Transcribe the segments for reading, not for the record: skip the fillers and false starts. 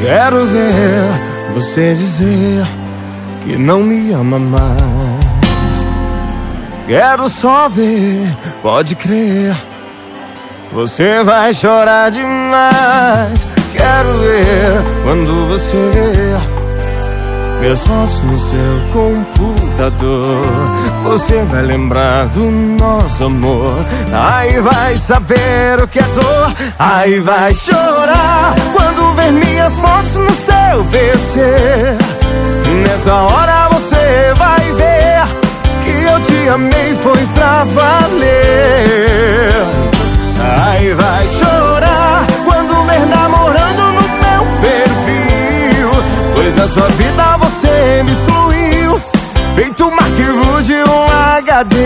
Quero ver você dizer que não me ama mais. Quero só ver, pode crer, você vai chorar demais. Quero ver quando você ver meus fotos no seu computador. Você vai lembrar do nosso amor. Aí vai saber o que é dor. Aí vai chorar quando ver minhas fotos no seu PC. Nessa hora você vai ver que eu te amei, foi pra valer. Aí vai chorar quando ver namorando no meu perfil, pois a sua vida você me excluiu, feito um arquivo de um HD.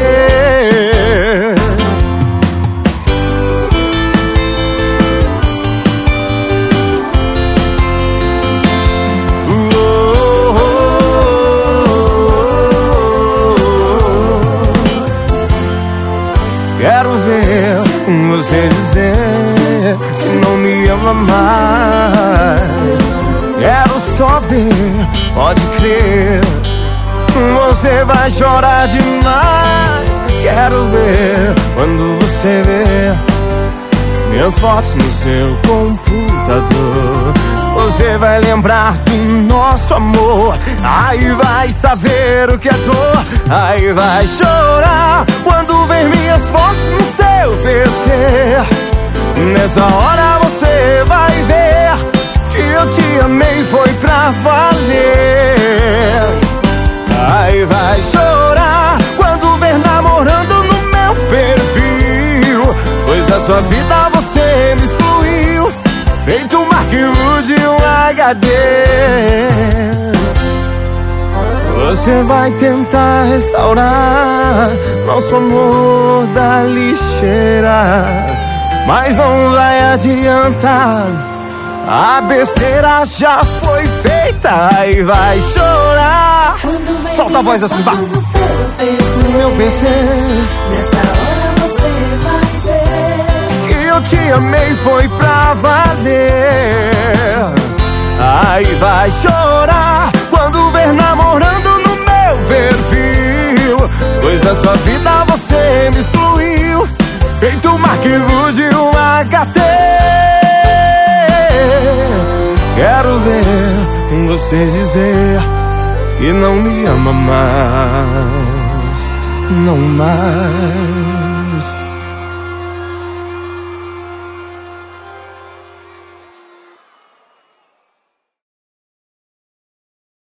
Quero ver você dizer que não me ama mais. Quero só ver, pode crer, você vai chorar demais. Quero ver quando você ver minhas fotos no seu computador. Você vai lembrar do nosso amor. Aí vai saber o que é dor. Aí vai chorar quando ver minhas fotos no seu PC. Nessa hora você vai ver que eu te amei, foi pra valer. Aí vai chorar quando ver namorando no meu perfil, pois a sua vida você me excluiu, feito um arquivo de um HD. Você vai tentar restaurar nosso amor da lixeira, mas não vai adiantar, a besteira já foi feita. Aí vai chorar. Solta a voz assim, vá. No meu PC. Nessa hora você vai ver que eu te amei, foi pra valer. Aí vai chorar quando ver namorando no meu perfil, pois a sua vida você me excluiu, feito um arquivo de um HD. Quero ver você dizer que não me ama mais, não mais.